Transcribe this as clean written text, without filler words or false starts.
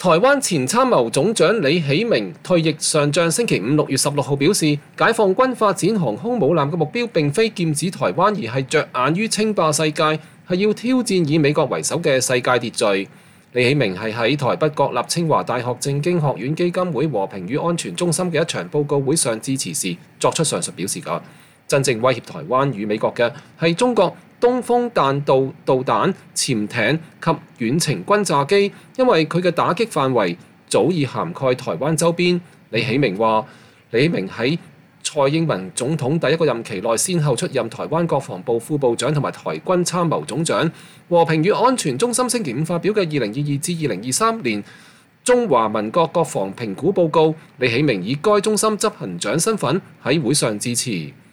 台灣前參謀總長李喜明退役上將星期五6月16號表示，解放軍發展航空母艦嘅目標並非劍指台灣，而係着眼於稱霸世界，係要挑戰以美國為首嘅世界秩序。李喜明係喺台北國立清華大學政經學院基金會和平與安全中心嘅一場報告會上致辭時作出上述表示㗎。真正威脅台灣與美國嘅係中國東風彈道導彈、潛艇及遠程轟炸機，因為佢嘅打擊範圍早已涵蓋台灣周邊。李喜明話：李喜明喺蔡英文總統第一個任期內，先後出任台灣國防部副部長同埋台軍參謀總長。和平與安全中心星期五發表嘅2022至2023年中華民國國防評估報告，李喜明以該中心執行長身份喺會上致辭。